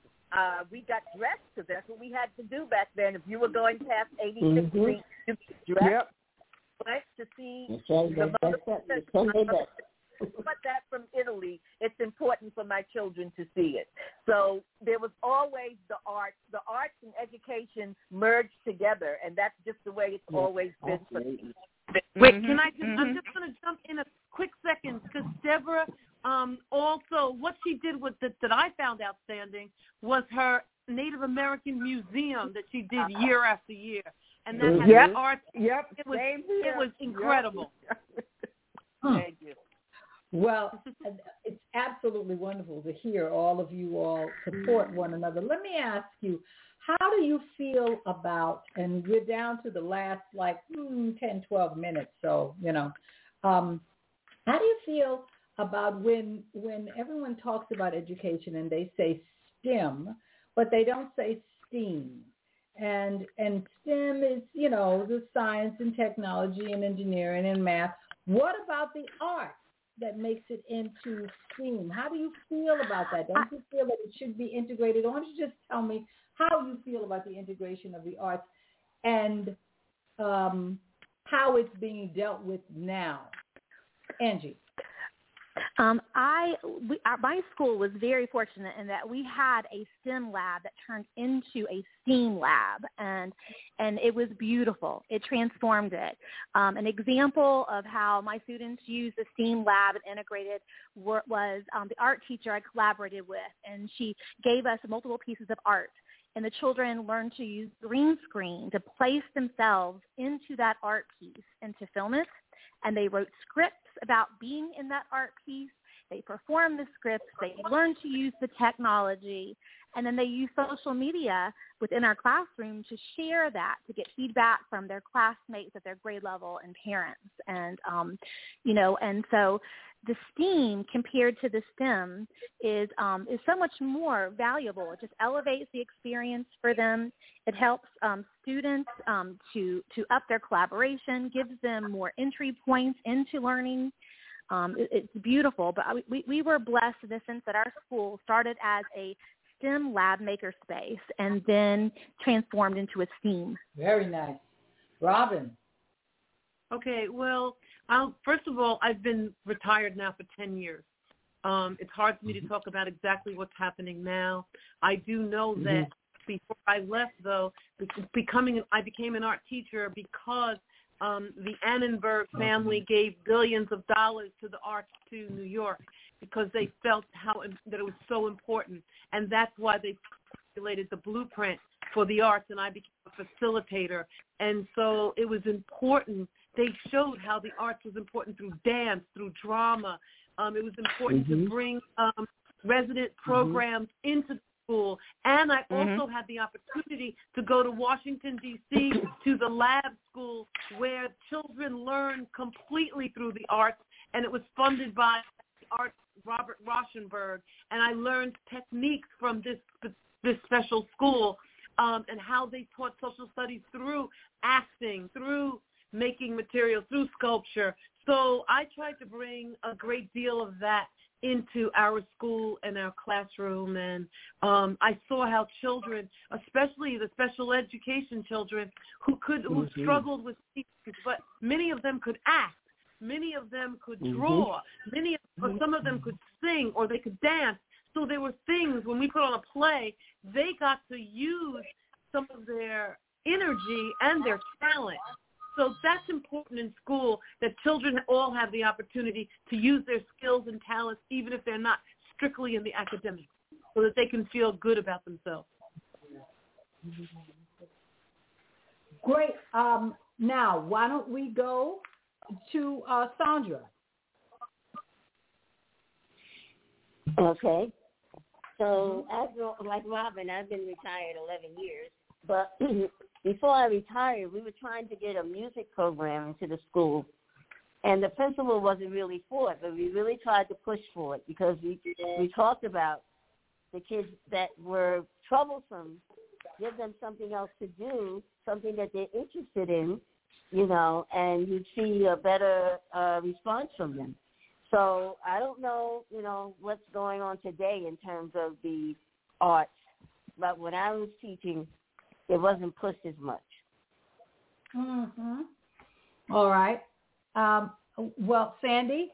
Uh, we got dressed because that's what we had to do back then. If you were going past eighty-sixth mm-hmm. Street, you could dress. Yep. Right, to see that's right. the that's that's that. But that from Italy, it's important for my children to see it. So there was always the arts. The arts and education merged together, and that's just the way it's always been for me. Wait, can I just, mm-hmm. I'm just going to jump in a quick second because Deborah um, also, what she did with the, that I found outstanding was her Native American museum that she did year after year. And that had yep. art. Yep. It was, it was incredible. Yep. Thank you. Well, it's absolutely wonderful to hear all of you all support one another. Let me ask you, how do you feel about, and we're down to the last like hmm, ten, twelve minutes, so, you know, um, how do you feel about when when everyone talks about education and they say STEM, but they don't say STEAM? And and STEM is, you know, the science and technology and engineering and math. What about the arts that makes it into STEAM? How do you feel about that? Don't you feel that it should be integrated? Why don't you just tell me how you feel about the integration of the arts and um, how it's being dealt with now? Angie. Um, I, we, our, my school was very fortunate in that we had a STEM lab that turned into a STEAM lab, and and it was beautiful. It transformed it. Um, an example of how my students used the STEAM lab and integrated were, was um, the art teacher I collaborated with, and she gave us multiple pieces of art. And the children learned to use green screen to place themselves into that art piece and to film it. And they wrote scripts about being in that art piece. They performed the scripts. They learned to use the technology. And then they used social media within our classroom to share that, to get feedback from their classmates at their grade level and parents. And, um, you know, and so the STEAM compared to the STEM is um, is so much more valuable. It just elevates the experience for them. It helps um, students um, to to up their collaboration, gives them more entry points into learning. Um, it, it's beautiful, but we, we were blessed in the sense that our school started as a STEM lab maker space and then transformed into a STEAM. Very nice. Robin. Okay, well, I'll, first of all, I've been retired now for ten years. Um, it's hard for me to talk about exactly what's happening now. I do know mm-hmm. that before I left, though, becoming I became an art teacher because um, the Annenberg family gave billions of dollars to the arts to New York because they felt how that it was so important, and that's why they formulated the blueprint for the arts, and I became a facilitator. And so it was important. They showed how the arts was important through dance, through drama. Um, it was important mm-hmm. to bring um, resident programs mm-hmm. into school. And I mm-hmm. also had the opportunity to go to Washington, D C, to the lab school where children learn completely through the arts, and it was funded by Art Robert Rauschenberg. And I learned techniques from this this special school um, and how they taught social studies through acting, through making materials, through sculpture. So I tried to bring a great deal of that into our school and our classroom, and um, I saw how children, especially the special education children, who could who mm-hmm. struggled with speech, but many of them could act, many of them could draw, mm-hmm. many of, or some of them could sing, or they could dance. So there were things when we put on a play, they got to use some of their energy and their talent. So that's important in school, that children all have the opportunity to use their skills and talents, even if they're not strictly in the academics, so that they can feel good about themselves. Great. Um, now, why don't we go to uh, Sandra? Okay. So, as like Robin, I've been retired eleven years, but before I retired, we were trying to get a music program into the school, and the principal wasn't really for it, but we really tried to push for it because we we talked about the kids that were troublesome, give them something else to do, something that they're interested in, you know, and you'd see a better uh, response from them. So I don't know, you know, what's going on today in terms of the arts, but when I was teaching, it wasn't pushed as much. Mm-hmm. All right. Um, well, Sandy?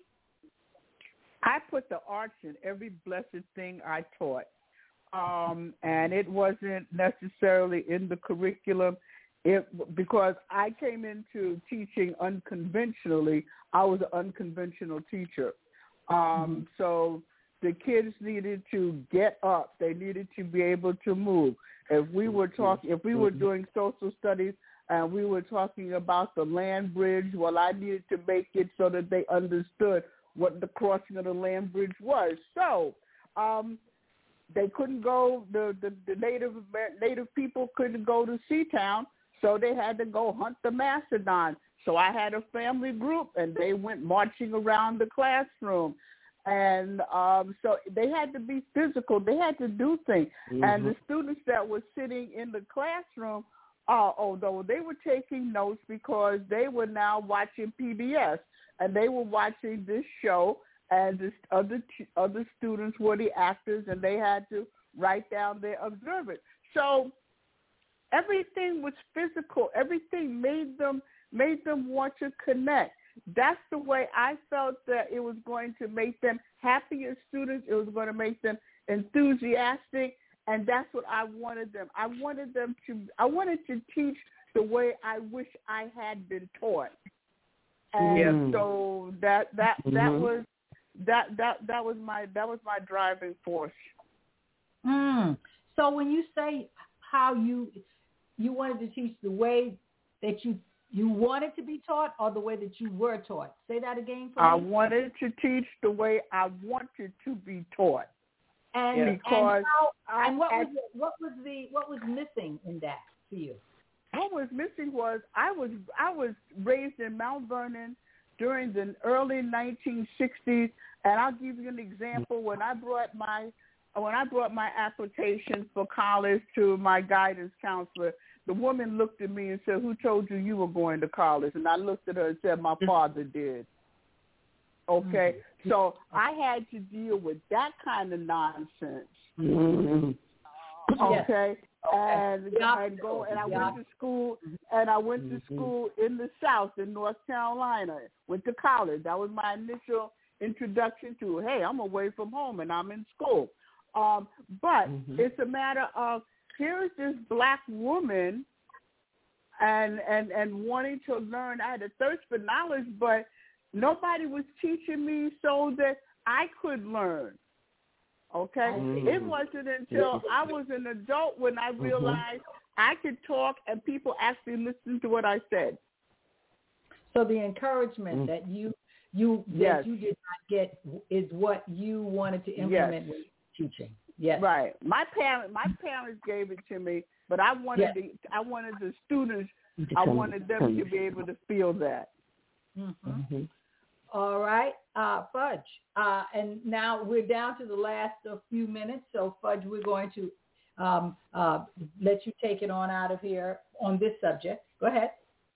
I put the arts in every blessed thing I taught. Um, and it wasn't necessarily in the curriculum. It, because I came into teaching unconventionally, I was an unconventional teacher. Um, mm-hmm. So the kids needed to get up. They needed to be able to move. If we were talking, if we were doing social studies and we were talking about the land bridge, well, I needed to make it so that they understood what the crossing of the land bridge was. So um, they couldn't go. The, the, the native native people couldn't go to Seatown, so they had to go hunt the mastodon. So I had a family group, and they went marching around the classroom. And um, so they had to be physical. They had to do things. Mm-hmm. And the students that were sitting in the classroom, uh, although they were taking notes because they were now watching P B S, and they were watching this show, and the other other students were the actors, and they had to write down their observance. So everything was physical. Everything made them made them want to connect. That's the way I felt that it was going to make them happier students. It was going to make them enthusiastic, and that's what I wanted them. I wanted them to. I wanted to teach the way I wish I had been taught, and yeah. so that that that mm-hmm. was that that that was my that was my driving force. Mm. So when you say how you you wanted to teach the way that you. You wanted to be taught or the way that you were taught? Say that again for me. I wanted to teach the way I wanted to be taught. And, because and, how, and what, I, was the, what was the what was missing in that for you? What was missing was I was I was raised in Mount Vernon during the early nineteen sixties, and I'll give you an example. When I brought my when I brought my application for college to my guidance counselor, the woman looked at me and said, "Who told you you were going to college?" And I looked at her and said, "My father did." Okay, mm-hmm. So I had to deal with that kind of nonsense. Mm-hmm. Okay, and and go and I went to school and I went to school in the South in North Carolina. Went to college. That was my initial introduction to, hey, I'm away from home and I'm in school. Um, but mm-hmm. it's a matter of, here's this black woman and, and, and wanting to learn. I had a thirst for knowledge, but nobody was teaching me so that I could learn. Okay? Mm-hmm. It wasn't until I was an adult when I realized mm-hmm. I could talk and people actually listened to what I said. So the encouragement mm-hmm. that you you yes. that you did not get is what you wanted to implement yes. with teaching. Yes. Right. My parent my parents gave it to me, but I wanted yes. the I wanted the students I wanted them to be able to feel that. Mm-hmm. Mm-hmm. All right, uh, Fudge. Uh, and now we're down to the last uh, few minutes. So, Fudge, we're going to um, uh, let you take it on out of here on this subject. Go ahead.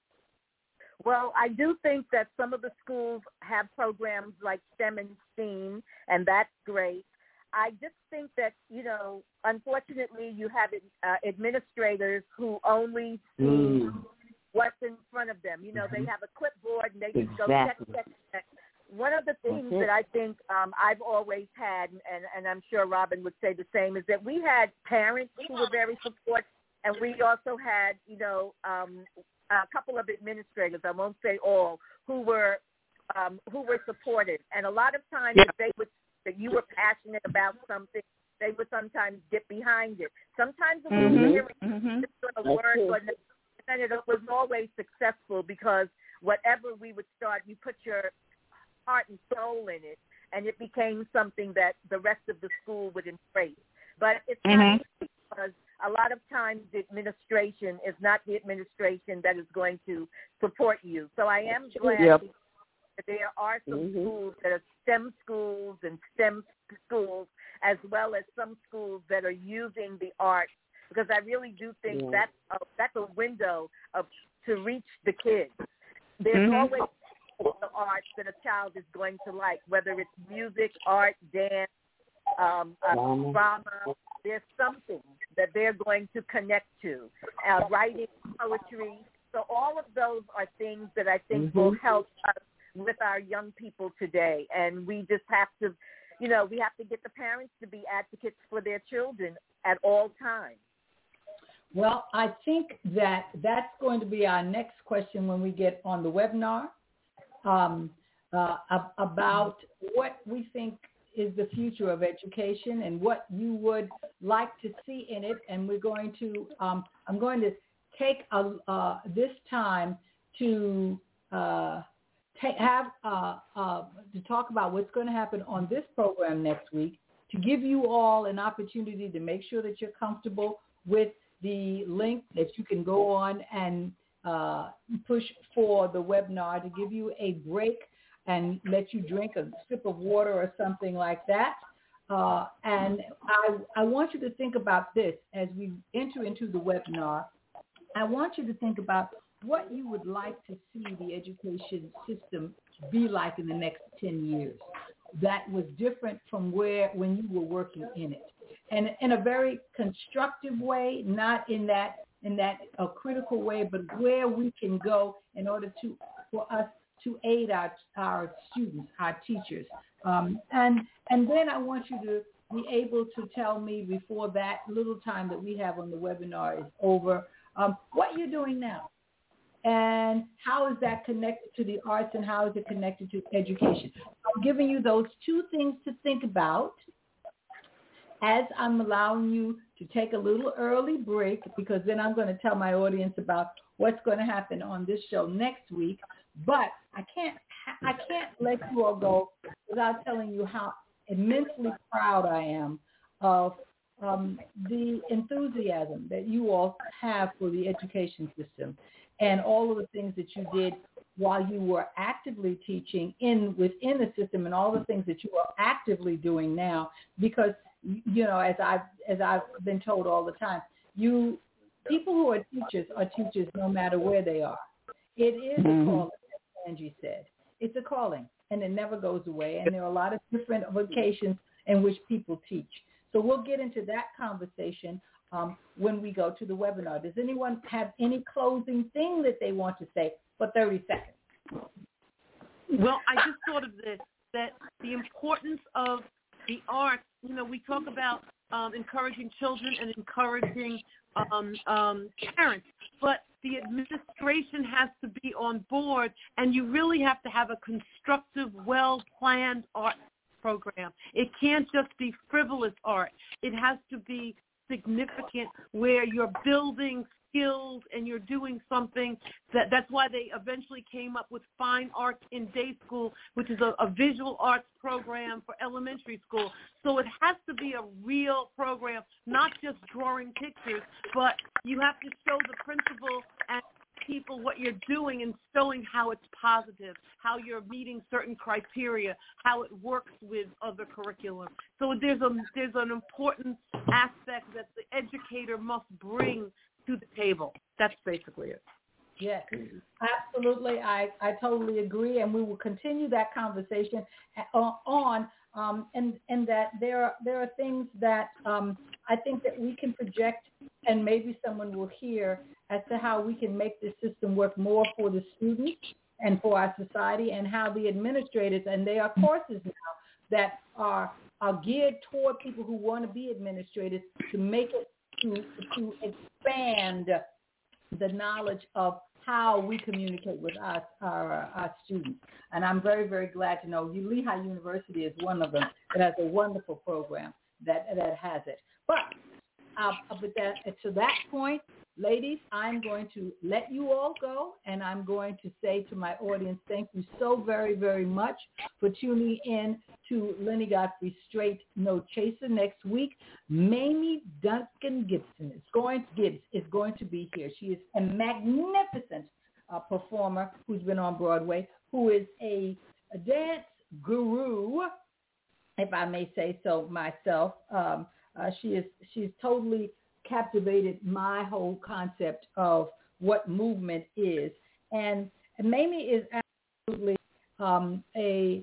Well, I do think that some of the schools have programs like STEM and STEAM, and that's great. I just think that, you know, unfortunately you have uh, administrators who only see mm. what's in front of them. You know, mm-hmm. they have a clipboard and they just exactly. go check, check, check. One of the things that I think um, I've always had, and, and I'm sure Robin would say the same, is that we had parents who were very supportive, and we also had, you know, um, a couple of administrators, I won't say all, who were um, who were supportive. And a lot of times yeah. they would, that you were passionate about something, they would sometimes get behind it. Sometimes it was mm-hmm. very mm-hmm. just going to work, or and it was always successful because whatever we would start, you put your heart and soul in it, and it became something that the rest of the school would embrace. But it's mm-hmm. not easy because a lot of times the administration is not the administration that is going to support you. So I am glad yep. that there are some mm-hmm. schools that are STEM schools and STEM schools, as well as some schools that are using the arts, because I really do think yeah. that's, a, that's a window of to reach the kids. There's mm-hmm. always the arts that a child is going to like, whether it's music, art, dance, um, uh, drama. There's something that they're going to connect to, uh, writing, poetry. So all of those are things that I think mm-hmm. will help us with our young people today. And we just have to, you know, we have to get the parents to be advocates for their children at all times. Well, I think that that's going to be our next question when we get on the webinar um, uh, about what we think is the future of education and what you would like to see in it. And we're going to, um, I'm going to take a, uh, this time to uh, ta- have uh, uh, to talk about what's going to happen on this program next week, to give you all an opportunity to make sure that you're comfortable with the link that you can go on and uh, push for the webinar, to give you a break and let you drink a sip of water or something like that. Uh, and I, I want you to think about this as we enter into the webinar. I want you to think about what you would like to see the education system be like in the next ten years that was different from where when you were working in it. And in a very constructive way, not in that in that a critical way, but where we can go in order to for us to aid our our students, our teachers. Um, and and then I want you to be able to tell me before that little time that we have on the webinar is over, um, what you're doing now. And how is that connected to the arts, and how is it connected to education? I'm giving you those two things to think about as I'm allowing you to take a little early break, because then I'm going to tell my audience about what's going to happen on this show next week. But I can't I can't let you all go without telling you how immensely proud I am of um, the enthusiasm that you all have for the education system and all of the things that you did while you were actively teaching in within the system, and all the things that you are actively doing now. Because, you know, as I've as I've been told all the time, you people who are teachers are teachers no matter where they are. It is mm-hmm. a calling, as Angie said. It's a calling. and it never goes away. And there are a lot of different vocations in which people teach. So we'll get into that conversation um, when we go to the webinar. Does anyone have any closing thing that they want to say for thirty seconds? Well, I just thought of this, that the importance of the arts, you know, we talk about um, encouraging children and encouraging um, um, parents, but the administration has to be on board, and you really have to have a constructive, well-planned art program. It can't just be frivolous art. It has to be significant, where you're building skills and you're doing something that that's why they eventually came up with fine arts in day school, which is a, a visual arts program for elementary school. So it has to be a real program, not just drawing pictures, but you have to show the principal and people what you're doing and showing how it's positive, how you're meeting certain criteria, how it works with other curriculum. So there's a there's an important aspect that the educator must bring to the table. That's basically it. Yes, absolutely. I, I totally agree, and we will continue that conversation on, um, and and that there are, there are things that um, I think that we can project, and maybe someone will hear as to how we can make this system work more for the students and for our society, and how the administrators, and there are courses now that are, are geared toward people who want to be administrators to make it, to, to expand the knowledge of how we communicate with us, our, our students. And I'm very, very glad to know Lehigh University is one of them that has a wonderful program that, that has it. But uh, but that, to that point, ladies, I'm going to let you all go, and I'm going to say to my audience, thank you so very, very much for tuning in to Lenny Godfrey Straight No Chaser. Next week, Mamie Duncan Gibson is going to, Gibbs is going to be here. She is a magnificent uh, performer who's been on Broadway, who is a, a dance guru, if I may say so myself. Um, uh, she is she's totally captivated my whole concept of what movement is. And Mamie is absolutely um, a,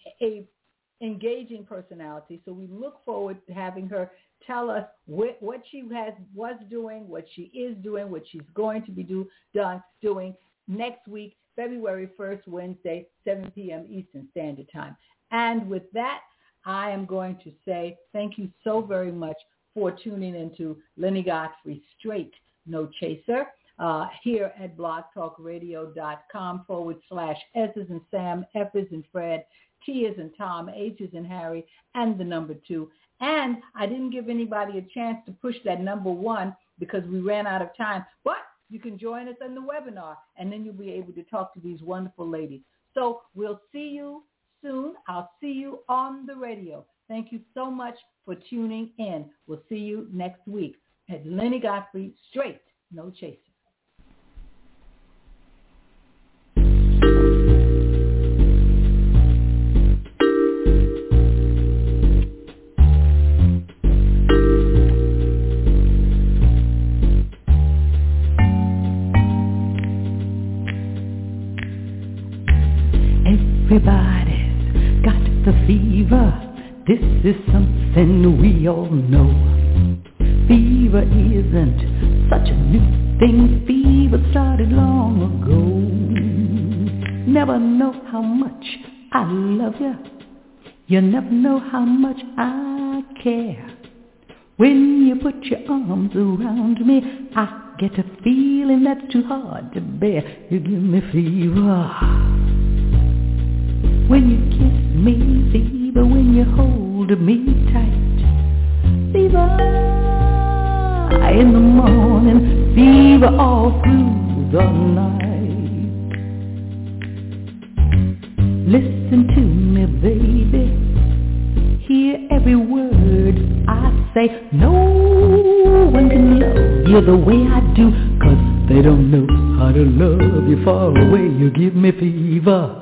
a engaging personality. So we look forward to having her tell us what, what she has was doing, what she is doing, what she's going to be do, done doing next week, February first, Wednesday, seven p.m. Eastern Standard Time. And with that, I am going to say thank you so very much for tuning into Lenny Godfrey Straight No Chaser uh, here at blogtalkradio.com forward slash S's and Sam, F's and Fred, T is and Tom, H is and Harry, and the number two. And I didn't give anybody a chance to push that number one because we ran out of time. But you can join us in the webinar, and then you'll be able to talk to these wonderful ladies. So we'll see you soon. I'll see you on the radio. Thank you so much for tuning in. We'll see you next week at Lenny Godfrey Straight No Chaser. Everybody's got the fever. This is something we all know. Fever isn't such a new thing. Fever started long ago. Never know how much I love you. You never know how much I care. When you put your arms around me, I get a feeling that's too hard to bear. You give me fever. When you kiss me, fever. When you hold me tight, fever. In the morning, fever all through the night. Listen to me, baby. Hear every word I say. No one can love you the way I do, 'cause they don't know how to love you far away. You give me fever.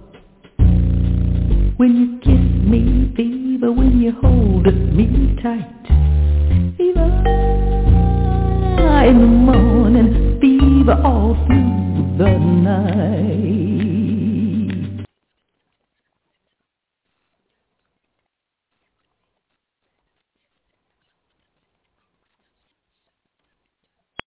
When you kiss me, fever. When you hold me tight, fever. In the morning, fever all through the night.